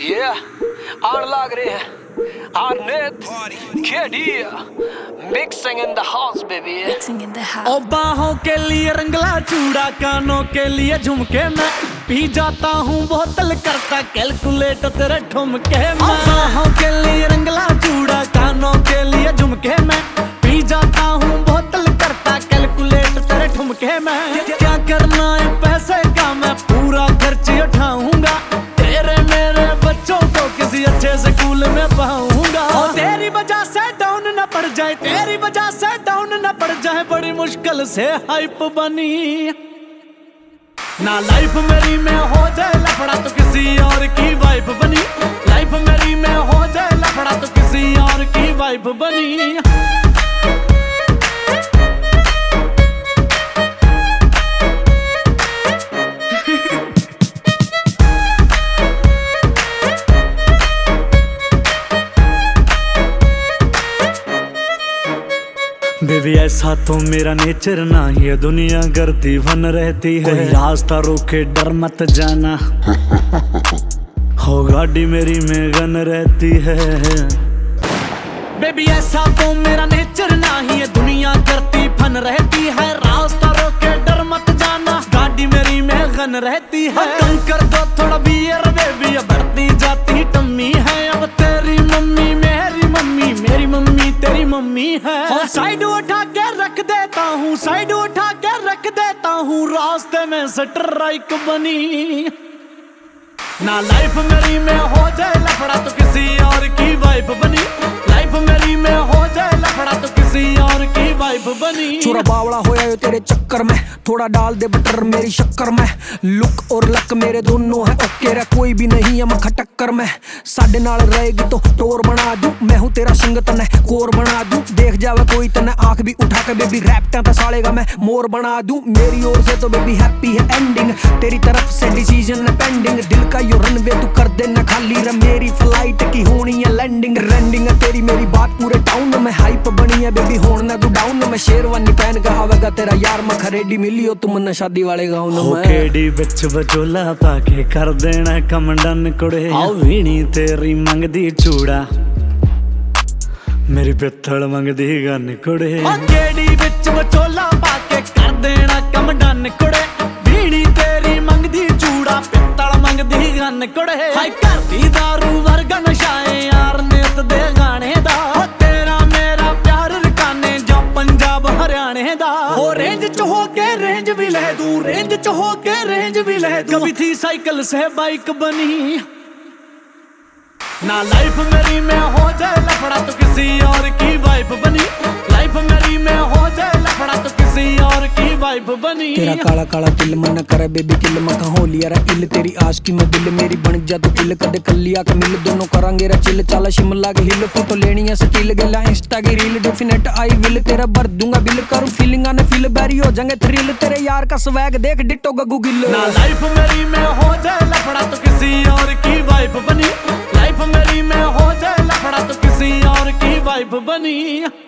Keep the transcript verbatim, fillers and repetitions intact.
Yeah, आग लाग रही है Arnett, K D, mixing in the house, baby. Mixing in the house. ओ बाहों के लिए रंगला चूड़ा, कानों के लिए झुमके, मैं पी जाता हूँ बोतल करता कैलकुलेट तेरे ठुमके में। बाहों के लिए रंगला चूड़ा, कानों के लिए झुमके, मैं पी जाता हूँ बोतल करता कैलकुलेट तेरे ठुमके में। क्या करना है पैसे का, मैं पूरा खर्च उठाऊंगा, तेरे मेरे बच्चों को किसी अच्छे स्कूल में पढ़ाऊंगा। और तेरी वजह से डाउन न पड़ जाए, तेरी वजह से डाउन न पड़ जाए, बड़ी मुश्किल से हाइप बनी ना। लाइफ मेरी में हो जाए लफड़ा तो किसी और की वाइफ बनी, लाइफ मेरी में हो जाए लफड़ा तो किसी और की वाइफ बनी। बेबी ऐसा तो मेरा नेचर ना, ये दुनिया करती फन रहती है, कोई रास्ता रोके डर मत जाना, हो गाड़ी मेरी में गन रहती है। बेबी ऐसा तो मेरा नेचर ना, ये दुनिया करती फन रहती है, रास्ता रोके डर मत जाना, गाड़ी मेरी में गन रहती है। कम कर दो थोड़ा बियर बेबी, अब बढ़ती जाती टम्मी है, अब तेरी मम्मी मेरी मम्मी, मेरी मम्मी तेरी मम्मी है। साइड उठा के रख देता हूँ, साइड उठा के रख देता हूँ, रास्ते में स्ट्राइक बनी ना। लाइफ मेरी में हो जाए लफड़ा तो किसी और की वाइफ बनी, लाइफ मेरी में हो जाए लफड़ा तो किसी और की वाइफ बनी। छोरा बावड़ा होया यो तेरे चक्कर में, थोड़ा डाल दे बटर मेरी शक्कर में, लुक और लक मेरे दोनों है ओके रे, कोई भी नहीं है मखा टक्कर में। साडे नाल रहेगी तो टोर बना दूं, मैं हूँ तेरा संग तने कोर बना दूं, देख जावे कोई तने आंख भी उठा के बेबी रैप्टा पे सालेगा मैं मोर बना दूं। मेरी ओर से तो बेबी हैप्पी है एंडिंग, तेरी तरफ से डिसीजन है पेंडिंग, दिल का यो रनवे तू कर देना खाली रे, मेरी फ्लाइट की होनी है लैंडिंग, रेंडिंग है तेरी मेरी बात पूरे टाउन में, हाइप बनी है बेबी होना तू डाउन में, शेरवानी पहन के आवेगा तेरा यार मखा रेडी मिलियो तुम न शादी वाले गाँव में। केडी बिच बचोला पाके कर देना कम डन कुड़े, आओ वीणी तेरी मंगदी चूड़ा, मेरी पित्तल मंगदी गन कुड़े। केडी बिच बचोला पाके कर देना कम डन कुड़े, वीणी तेरी मंगदी चूड़ा, पित्तल मंगदी गन कुड़े। हाय करदी दारू वर्गा नशाए यार नेत दे गाने दा, तेरा मेरा प्यार रकाने जो पंजाब हरियाणे दा। हो रेंज च हो के रेंज भी ले दूं, रेंज च हो के रेंज भी ले दूं, कभी थी साइकिल से बाइक बनी ना। लाइफ मेरी में हो जाए लफड़ा तो किसी और की वाइफ बनी, लाइफ मेरी में हो जाए लफड़ा तो किसी और की वाइफ बनी। तेरा काला काला दिल मन करे बेबी किल मखा हो लिया रे इल, तेरी आश की मैं दिल मेरी बन जा तू किल, कदे कलिया के मिल दोनों करांगे रे चिल, चला शिमला के हिल, फोटो लेनी है स्टिल गेला इंस्टा की रील, डेफिनेट आई विल तेरा भर दूंगा बिल, करूं फीलिंग आने फील बैरी हो जाएंगे थ्रिल, तेरे यार का स्वैग देख डिट्टो गगू गिल ना। लाइफ मेरी में हो जाए लफड़ा तो किसी और की वाइफ बनी, लाइफ मेरी में हो जाए लफड़ा तो किसी और की वाइफ बनी।